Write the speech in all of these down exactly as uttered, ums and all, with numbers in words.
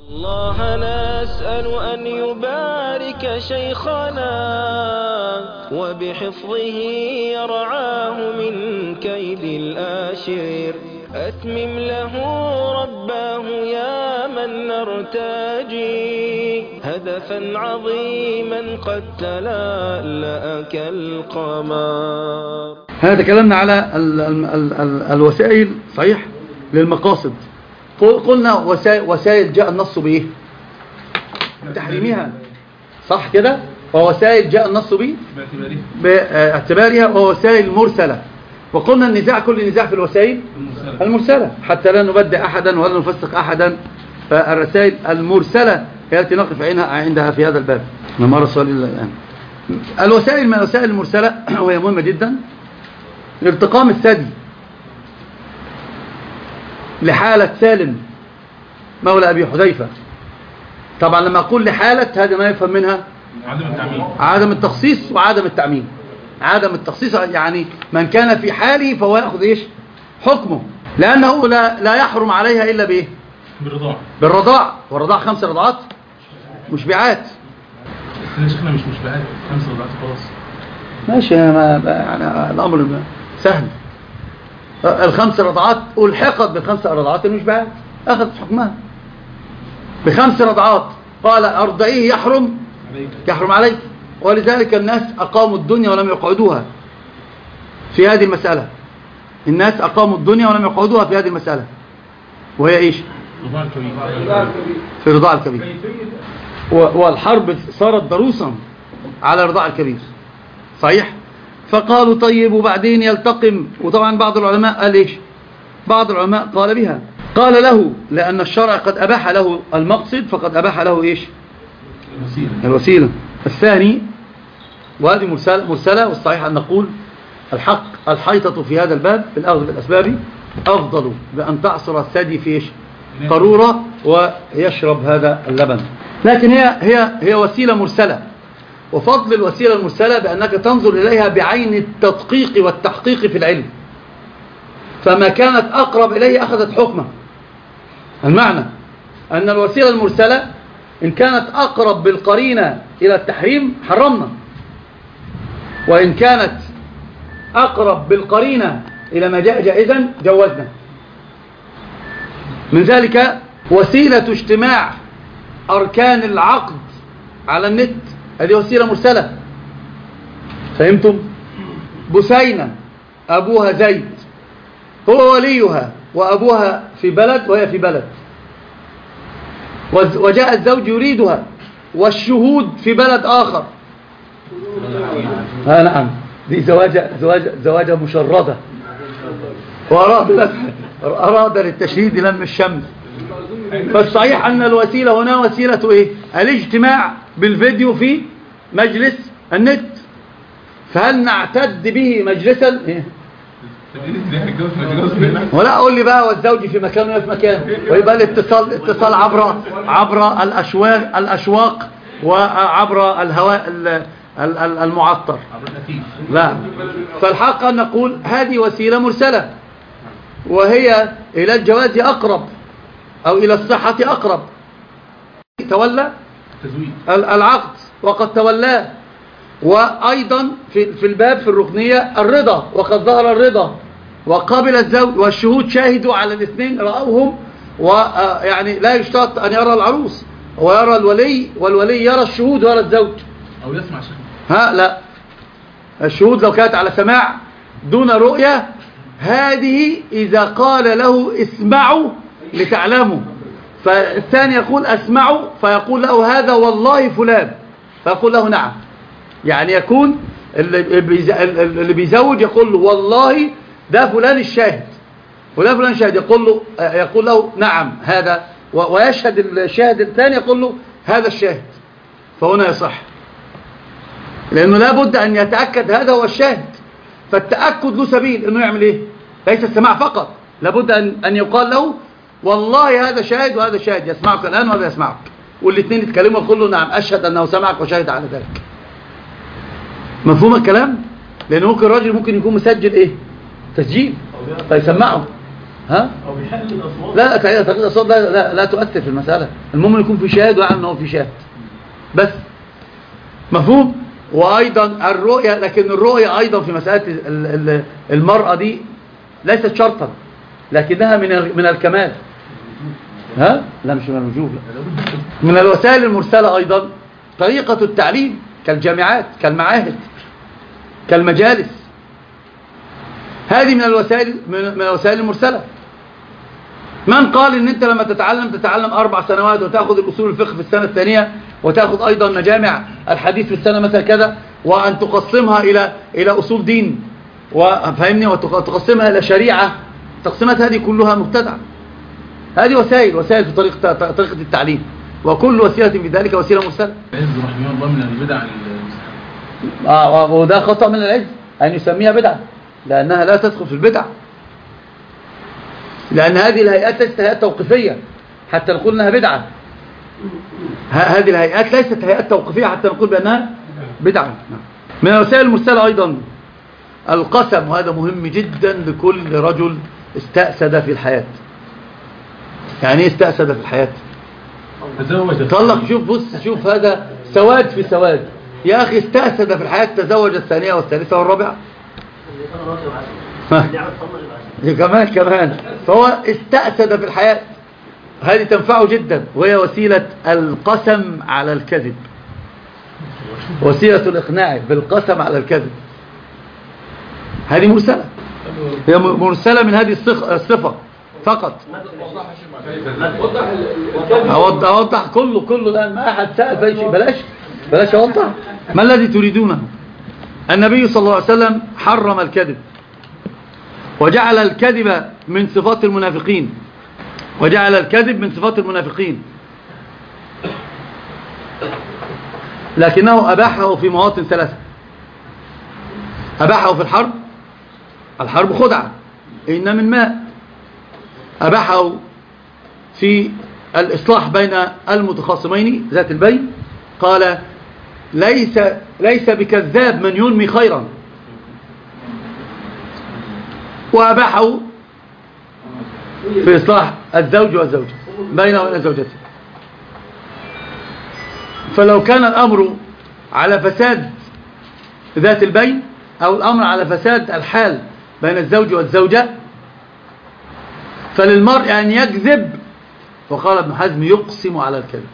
الله نسأل أن يبارك شيخنا وبحفظه يرعاه من كيد الآشر. أتمم له رباه يا من نرتجي هدفا عظيما قد تلألأ كالقمر. هذا كلامنا على ال ال ال ال الوسائل صحيح للمقاصد. قلنا وسائل, وسائل جاء النص بإيه؟ بتحريمها صح كده؟ ووسائل جاء النص بإيه؟ باعتبارها ووسائل مرسلة. وقلنا النزاع كل النزاع في الوسائل المرسلة. المرسلة حتى لا نبدع أحدا ولا نفسق أحدا. فالرسائل المرسلة هي التي نقف عندها في هذا الباب. نمر السؤال الآن. الوسائل من الوسائل المرسلة وهي مهمة جدا. ارتقام الثدي لحالة سالم مولى أبي حذيفة. طبعا لما أقول لحالة هذا ما يفهم منها عدم التعميم عدم التخصيص وعدم التعميم. عدم التخصيص يعني من كان في حاله فهو يأخذ إيش حكمه، لأنه لا, لا يحرم عليها إلا بإيه؟ بالرضاع. بالرضاع. والرضاع خمس رضعات مشبعات. احنا شيخنا مش مشبعات، خمس رضعات خلاص ماشي. ما يعني الأمر سهل. الخمس رضعات ألحقت بالخمس رضعات المشبعات، أخذت حكمها بخمس رضعات. قال أرضعيه يحرم يحرم عليك. ولذلك الناس أقاموا الدنيا ولم يقعدوها في هذه المسألة. الناس أقاموا الدنيا ولم يقعدوها في هذه المسألة، وهي إيش؟ في رضاع الكبير. والحرب صارت ضروسا على رضاع الكبير صحيح. فقالوا طيب وبعدين يلتقم. وطبعا بعض العلماء قال إيش؟ بعض العلماء قال بها، قال له لأن الشرع قد أباح له المقصد فقد أباح له إيش؟ الوسيلة, الوسيلة. الثاني وهذه مرسلة, مرسلة والصحيح أن نقول الحق الحيطة في هذا الباب بالأخذ بالأسباب أفضل بأن تعصر الثدي في إيش؟ قارورة ويشرب هذا اللبن. لكن هي, هي, هي وسيلة مرسلة. وفضل الوسيلة المرسلة بأنك تنظر إليها بعين التدقيق والتحقيق في العلم. فما كانت أقرب إليه أخذت حكمه. المعنى أن الوسيلة المرسلة إن كانت أقرب بالقرينة إلى التحريم حرمنا، وإن كانت أقرب بالقرينة إلى ما جاء جائزا جوزنا. من ذلك وسيلة اجتماع أركان العقد على النت، هذه وسيلة مرسلة. فهمتم؟ بسينة أبوها زيد هو وليها وأبوها في بلد وهي في بلد، وجاء الزوج يريدها والشهود في بلد آخر. ها نعم، دي زواجة, زواجة, زواجة مشردة. وأراد أراد للتشهيد لم الشمس. فالصحيح أن الوسيلة هنا وسيلة إيه؟ الاجتماع بالفيديو في مجلس النت. فهل نعتد به مجلسا إيه؟ ولا أقول لي بقى والزوج في مكان ولا في مكان، ويبقى الاتصال اتصال عبر عبر الأشواق الأشواق وعبر الهواء المعطر. لا، فالحق أن نقول هذه وسيلة مرسلة وهي إلى الجواز أقرب أو إلى الصحة أقرب. تولى العقد وقد تولاه. وأيضا في في الباب في الركنية الرضا وقد ظهر الرضا وقابل الزوج والشهود شاهدوا على الاثنين رأوهم. ويعني لا يشترط أن يرى العروس ويرى الولي والولي يرى الشهود ويرى الزوج أو يسمع شيء. ها لا، الشهود لو كانت على سماع دون رؤية هذه إذا قال له اسمعوا لتعلموا. فالثاني يقول اسمعوا فيقول له هذا والله فلان فيقول له نعم. يعني يكون اللي بيزوج يقول له والله ده فلان الشاهد ولا فلان الشاهد، يقول له يقول له نعم هذا، ويشهد الشاهد الثاني يقول له هذا الشاهد. فهنا يصح، لأنه لا بد أن يتأكد هذا هو الشاهد. فالتأكد له سبيل أنه يعمل إيه؟ ليس السماع فقط، لابد أن أن يقال له والله هذا شاهد وهذا شاهد يسمعك الآن وهذا يسمعك، والاثنين يتكلموا يقول له نعم أشهد أنه سمعك وشاهد على ذلك. مفهوم الكلام؟ لأنه ممكن الراجل ممكن يكون مسجل إيه؟ تسجيل فيسمعه ها؟ او بيحلل الاصوات. لا تقليد الاصوات لا, لا لا تؤثر في المساله، المهم يكون في شاهد ويعلم ان هو في شاهد بس. مفهوم؟ وايضا الرؤيه، لكن الرؤيه ايضا في مساله المراه دي ليست شرطا، لكنها من من الكمال. ها؟ لا مش من الوجوب، لا. من الوسائل المرسله ايضا طريقه التعليم كالجامعات كالمعاهد كالمجالس، هذه من الوسائل من الوسائل المرسله. من قال ان انت لما تتعلم تتعلم اربع سنوات وتاخذ الاصول الفقه في السنه الثانيه وتاخذ ايضا مجامع الحديث في السنه مثلا كذا، وان تقسمها الى الى اصول دين وفهمني وتقسمها الى شريعه، التقسيمات هذه كلها مبتدعه. هذه وسائل وسائل في طريقه طريقه التعليم، وكل وسيله في ذلك وسيله مرسله. العز رحمه الله من البدع المستحبه. اه وده خطا من العز ان يسميها بدعه، لانها لا تدخل في البدع، لأن هذه الهيئات ليست هيئات توقيفية حتى نقول أنها بدعة. هذه الهيئات ليست هيئات توقيفية حتى نقول بأنها بدعة. من الوسائل المرسلة أيضا القسم، وهذا مهم جدا لكل رجل استأسد في الحياة. يعني ايه استأسد في الحياة؟ طلق. شوف بص شوف هذا سواد في سواد يا أخي. استأسد في الحياة، تزوج الثانية والثالثة والرابعة كمان كمان فهو استأسد في الحياة. هذه تنفعه جدا، وهي وسيلة القسم على الكذب، وسيلة الإقناع بالقسم على الكذب. هذه مرسلة، هي مرسلة من هذه الصفة فقط. أوضح, أوضح كله كله الآن، ما أحد سأل في شيء. بلاش بلاش أوضح. ما الذي تريدونه؟ النبي صلى الله عليه وسلم حرم الكذب، وجعل الكذب من صفات المنافقين، وجعل الكذب من صفات المنافقين، لكنه أباحه في مواطن ثلاثة. أباحه في الحرب، الحرب خدعة إن من ماء. أباحه في الإصلاح بين المتخاصمين ذات البين، قال ليس ليس بكذاب من ينمي خيرا. وأباحه في إصلاح الزوج والزوجة بينه وبين زوجته. فلو كان الأمر على فساد ذات البين، أو الأمر على فساد الحال بين الزوج والزوجة، فللمرء أن يكذب. وقال ابن حزم يقسم على الكذب،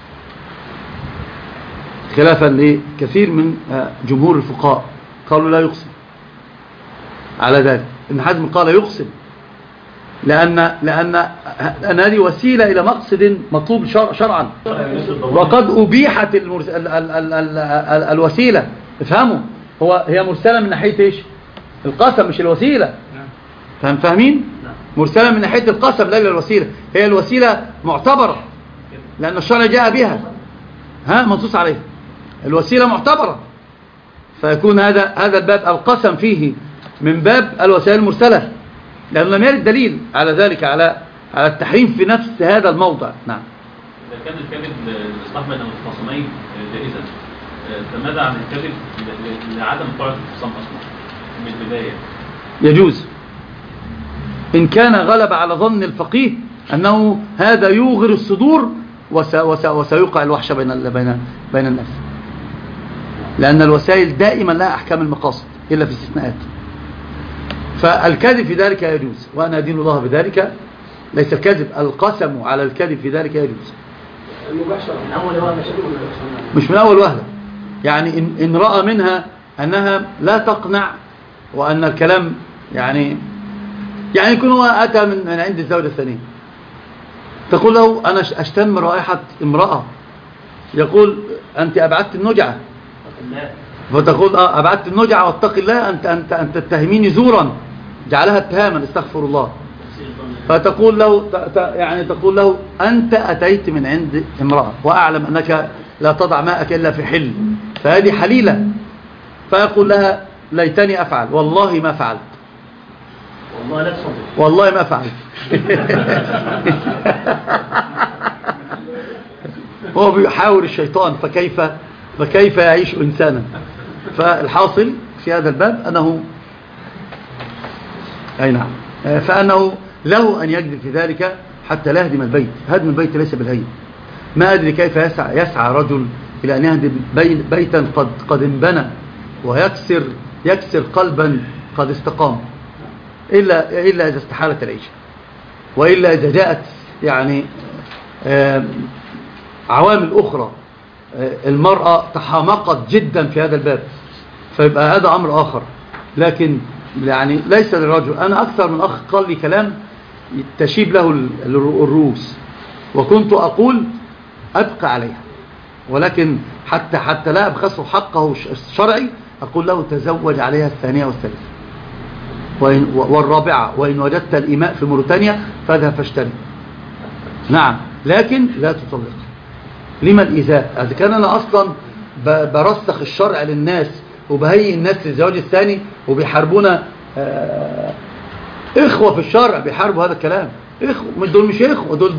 خلافا لكثير من جمهور الفقهاء قالوا لا يقسم على ذلك. ابن حزم قال يقسم، لأن لأن أن هذه وسيلة إلى مقصد مطلوب شرعا، وقد أبيحت المرس... ال... ال... ال... ال... ال... الوسيلة. افهموا، هو هي مرسلة من ناحية إيش؟ القسم مش الوسيلة. فهم فاهمين؟ مرسلة من ناحية القسم لا الوسيلة. هي الوسيلة معتبرة لأن الشرع جاء بها، ها منصوص عليه. الوسيلة معتبرة، فيكون هذا هذا الباب القسم فيه من باب الوسائل المرسلة، لأنه لم يرد دليل على ذلك، على على التحريم في نفس هذا الموضع. نعم. إذا كان الكذب الإصلاح بين المتخاصمين جائزا، فماذا عن الكذب لعدم طاعة الخصام أصلا من البداية؟ يجوز إن كان غلب على ظن الفقيه أنه هذا يوغر الصدور وسيوقع الوحشة بين بين بين الناس، لأن الوسائل دائما لها أحكام المقاصد إلا في استثناءات. فالكذب في ذلك يجوز، وأنا أدين الله بذلك. ليس الكذب، القسم على الكذب في ذلك يجوز. من أول وهلة مش من أول وهلة، يعني إن, إن رأى منها أنها لا تقنع، وأن الكلام يعني يعني يكون هو أتى من عند الزوجة الثانية، تقول له أنا أشتم رائحة امرأة، يقول أنت أبعدت النجعة، فتقول آه أبعدت النجعة واتق الله، أنت, أنت, أنت تتهميني زورا، جعلها اتهاما استغفر الله. فتقول له يعني تقول له أنت أتيت من عند امرأة وأعلم أنك لا تضع ماءك إلا في حل، فهذه حليلة. فيقول لها ليتني أفعل، والله ما فعلت، والله لا تصدق، والله ما فعلت. هو بيحاول الشيطان، فكيف فكيف يعيش إنسانا. فالحاصل في هذا الباب أنه أي نعم فأنه له أن يجدل في ذلك حتى لا يهدم البيت. هدم البيت ليس بالهين. ما أدري كيف يسعى, يسعى رجل إلى أن يهدم بيتا قد, قد انبنى ويكسر يكسر قلبا قد استقام، إلا, إلا إذا استحالت العيشة، وإلا إذا جاءت يعني عوامل أخرى. المرأة تحامقت جدا في هذا الباب، فيبقى هذا أمر آخر. لكن يعني ليس للرجل. أنا أكثر من أخ قال لي كلام تشيب له الرؤوس، وكنت أقول أبقى عليها، ولكن حتى حتى لا أبخسه حقه الشرعي أقول له تزوج عليها الثانية والثالثة والرابعة، وإن وجدت الإماء في موريتانيا فاذهب فاشتري. نعم، لكن لا تطلق. لما الإيذاء؟ إذا كان أنا أصلا برسخ الشرع للناس وبهيئ الناس للزواج الثاني وبيحاربونا آه إخوة في الشرع بيحاربوا هذا الكلام. إخوة مش دول، مش إخوة دول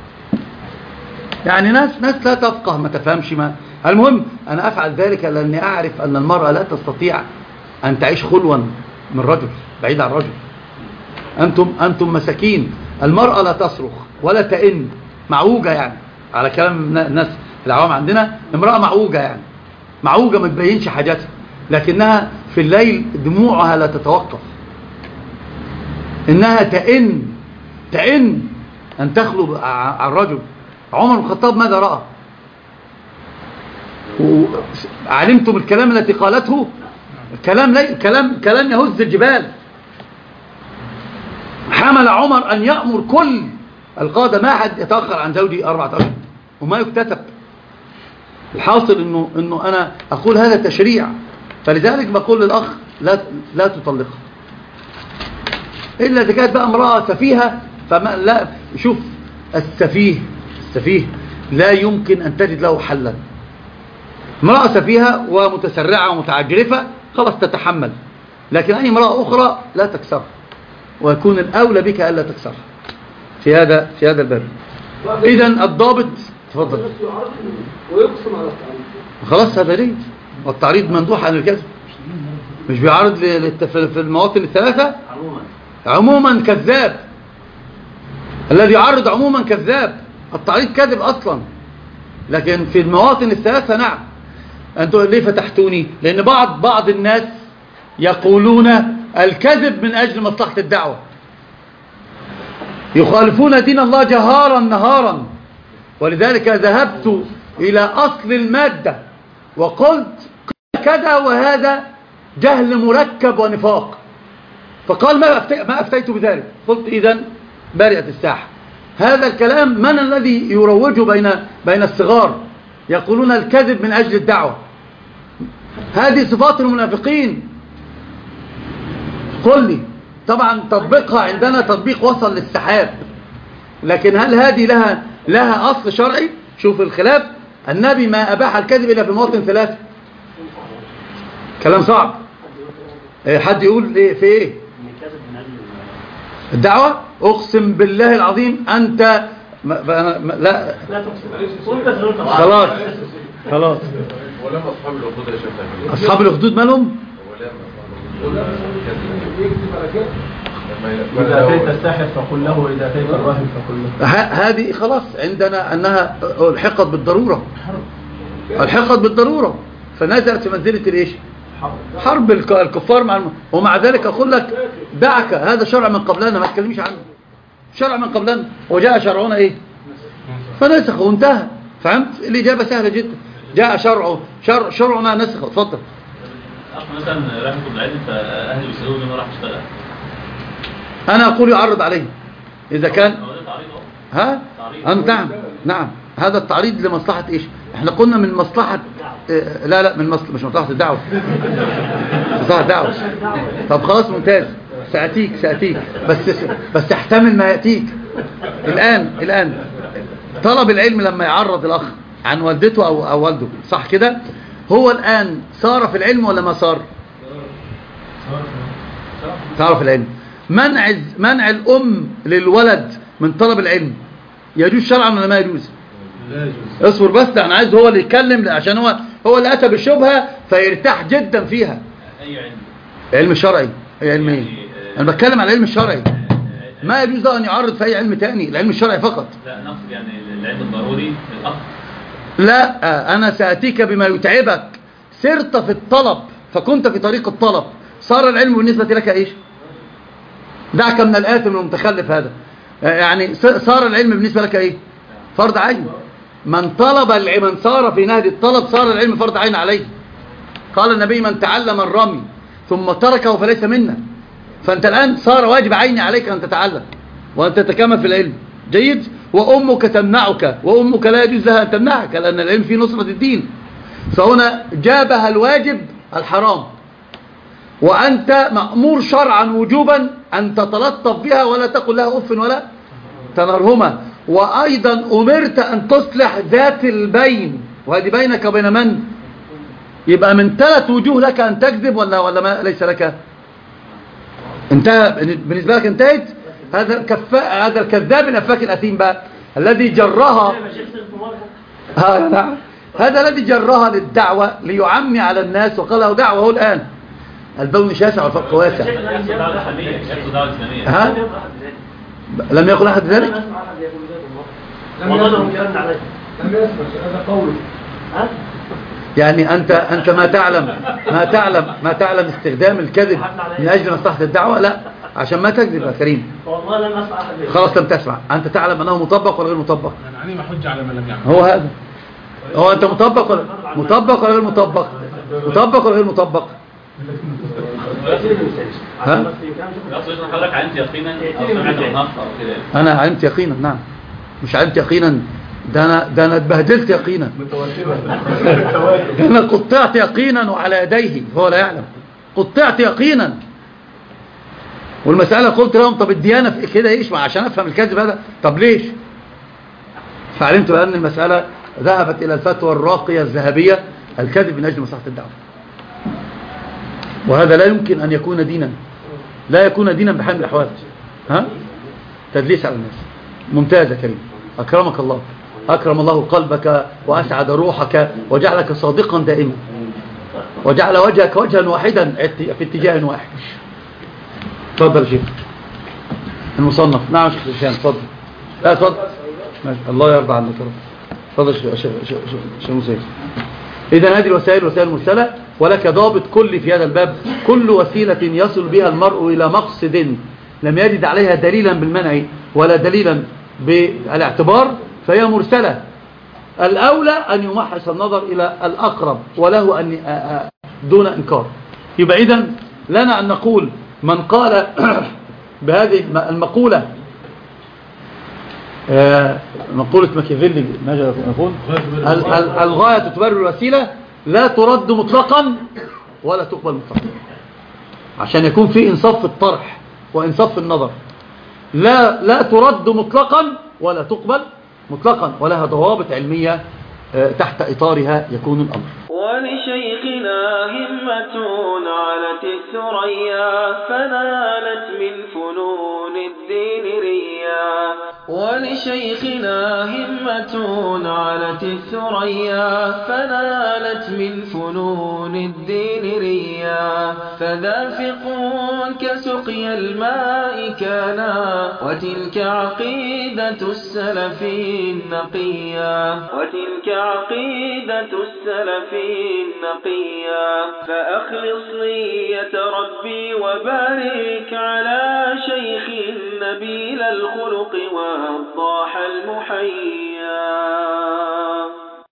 يعني ناس ناس لا تفقه، ما تفهمش. ما المهم أنا أفعل ذلك لأني أعرف أن المرأة لا تستطيع أن تعيش خلوا من رجل بعيد عن رجل. أنتم أنتم مساكين. المرأة لا تصرخ ولا تئن، معوجة يعني، على كلام الناس العوام عندنا امرأة معوجة يعني، معوجة ما تبينش حاجاتها، لكنها في الليل دموعها لا تتوقف. إنها تئن تئن أن تخلو عن الرجل. عمر بن الخطاب ماذا رأى؟ علمتم الكلام التي قالته؟ كلام لي... كلام كلام يهز الجبال. حمل عمر أن يأمر كل القادة ما حد يتأخر عن زوجي أربعة أشهر وما يكتتب. الحاصل إنه إنه أنا أقول هذا تشريع، فلذلك بقول للأخ لا لا تطلقها إلا إذا كانت بقى امرأة سفيهة. فما لا شوف، السفيه السفيه لا يمكن أن تجد له حلا. امرأة سفيهة ومتسرعة ومتعجرفة خلاص تتحمل، لكن أي امرأة أخرى لا تكسرها، ويكون الأولى بك ألا تكسرها في هذا في هذا الباب. إذن الضابط تفضل. ويقسم على التعريض. خلاص هذا ليه؟ والتعريض مندوح عن الكذب، مش بيعرض في المواطن الثلاثة عموما عموما كذاب. الذي يعرض عموما كذاب. التعريض كذب أصلا، لكن في المواطن الثلاثة نعم. أنتوا ليه فتحتوني؟ لأن بعض بعض الناس يقولون الكذب من أجل مصلحة الدعوة، يخالفون دين الله جهارا نهارا. ولذلك ذهبت إلى أصل المادة وقلت كذا وهذا جهل مركب ونفاق، فقال ما ما أفتيت بذلك. قلت إذن بارئة الساحة. هذا الكلام من الذي يروجه بين بين الصغار؟ يقولون الكذب من أجل الدعوة. هذه صفات المنافقين. قل لي طبعا تطبيقها عندنا تطبيق وصل للسحاب، لكن هل هذه لها لها أصل شرعي؟ شوف الخلاف. النبي ما أباح الكذب إلا في مواطن ثلاثة. كلام صعب. حد يقول إيه في إيه الدعوة؟ أقسم بالله العظيم أنت ما ما لا خلاص خلاص. ولما أصحاب الأخدود يا شيخ، أصحاب الأخدود مالهم؟ إذا أتيت الساحر فقل له، إذا أتيت الراهب فقل له. هذه خلاص عندنا أنها الحقت بالضرورة، الحقت بالضرورة، فنزلت في منزلة الإيش؟ حرب الكفار مع الم... ومع ذلك أقول لك دعك، هذا شرع من قبلنا ما تكلمش عنه، شرع من قبلنا وجاء شرعنا إيه؟ فنسخ وانتهى. فهمت؟ الإجابة سهلة جدا. جاء شرعه شرع شرعنا نسخ. اتفضل. أخ مثلا راح يطلب العلم فأهله يسألوه لما راح يشتغل، أنا أقول يعرض عليه إذا كان هو ده تعريض ها أنت نعم نعم. هذا التعريض لمصلحة إيش؟ إحنا قلنا من مصلحة إيه؟ لا لا من مصلحة، مش مصلحة الدعوة، مصلحة الدعوة. طب خلاص ممتاز، سأتيك سأتيك بس بس احتمل ما يأتيك. الآن الآن طلب العلم لما يعرض الأخ عن والدته أو, أو والده، صح كده؟ هو الآن صار في العلم ولا ما صار؟ صار في العلم. منع منع الأم للولد من طلب العلم يجوز شرعا ولا ما يجوز؟ لا يجوز. اصبر بس، انا عايز هو اللي يتكلم عشان هو هو اللي اتى بالشبهه فيرتاح جدا فيها. أي علم؟ علم الشرعي. اي علم ايه؟ انا بتكلم على العلم الشرعي. ما يجوز له أن يعرض في أي علم تاني، العلم الشرعي فقط. لا نقصد يعني العلم الضروري الأصل. لا، أنا سأتيك بما يتعبك. سرت في الطلب فكنت في طريق الطلب، صار العلم بالنسبة لك إيش؟ دعك من الآثم المتخلف هذا. يعني صار العلم بالنسبة لك إيه؟ فرض عين. من طلب العلم، من صار في نهج الطلب صار العلم فرض عين عليه. قال النبي: من تعلم الرمي ثم تركه فليس منا. فأنت الآن صار واجب عيني عليك أن تتعلم وأن تتكامل في العلم. جيد. وأمك تمنعك، وأمك لا يجوز لها أن تمنعك، لأن العلم فيه نصرة الدين. فهنا جابها الواجب الحرام، وأنت مأمور شرعا وجوبا أن تتلطف بها ولا تقل لها أف ولا تنرهما. وأيضا أمرت أن تصلح ذات البين، وهذه بينك وبين من؟ يبقى من ثلاث وجوه لك أن تكذب ولا ولا ما ليس لك؟ انتهى بالنسبة لك، انتهت. هذا الكفاء، هذا الكذاب الأفاك الأثيم بقى الذي جرها. ها نعم، هذا الذي جرها للدعوة ليعمي على الناس، وقال له دعوة هو الآن. البون شاسع والفرق واسع. ها؟ لم يقل أحد ذلك؟ لم يسمع هذا قوله. يعني أنت أنت ما تعلم ما تعلم ما تعلم استخدام الكذب من أجل مصلحة الدعوة؟ لا، عشان ما تكذب يا كريم. والله لم أسمع أحد. خلاص لم تسمع. أنت تعلم أنه مطبق ولا غير مطبق؟ يعني ما حجة على من لم يعمل. هو هذا. هو أنت مطبق ولا مطبق ولا غير مطبق؟ مطبق ولا غير مطبق؟ ها؟ حضرتك علمت يقينا أو سمعت النص أو كده؟ أنا علمت يقينا، نعم. مش علمت يقينا، ده أنا ده أنا اتبهدلت يقينا. أنا قطعت يقينا وعلى يديه هو لا يعلم. قطعت يقينا. والمسألة قلت لهم: طب الديانة في كده إيش؟ عشان أفهم الكذب هذا. طب ليش؟ فعلمت بأن المسألة ذهبت إلى الفتوى الراقية الذهبية: الكذب من أجل مصلحة الدعوة. وهذا لا يمكن أن يكون دينا، لا يكون دينا بحال من الأحوال. ها؟ تدليس على الناس. ممتاز يا كريم، أكرمك الله، أكرم الله قلبك وأسعد روحك وجعلك صادقا دائما، وجعل وجهك وجها واحدا في اتجاه واحد. تفضل شيخ المصنف. نعم شيخ هشام، تفضل. لا تفضل. الله يرضى عنك يا رب. تفضل شيخ شيخ مسيح. إذا هذه الوسائل وسائل مرسلة، ولك ضابط كلي في هذا الباب: كل وسيلة يصل بها المرء إلى مقصد لم يجد عليها دليلا بالمنع ولا دليلا بالاعتبار فهي مرسلة. الأولى أن يمحص النظر إلى الأقرب وله أن دون إنكار. يبقى إذن لنا أن نقول: من قال بهذه المقولة، مقولة ماكيافيلي، ماذا نقول؟ الغاية تبرر الوسيلة، لا ترد مطلقا ولا تقبل مطلقا، عشان يكون في إنصاف في الطرح وإنصاف في النظر. لا لا ترد مطلقا ولا تقبل مطلقا، ولها ضوابط علمية تحت إطارها يكون الأمر. ولشيخنا همة علت الثريا فنالت من فنون الدين ريا. ولشيخنا همة علت الثريا فنالت من فنون الدين ريا. فذافق كسقي الماء كانا وتلك عقيدة السلف النقيا. وتلك عقيدة السلف النقيا. فأخلص نية ربي وبارك على شيخ نبيل الخلق والضاح المحيا.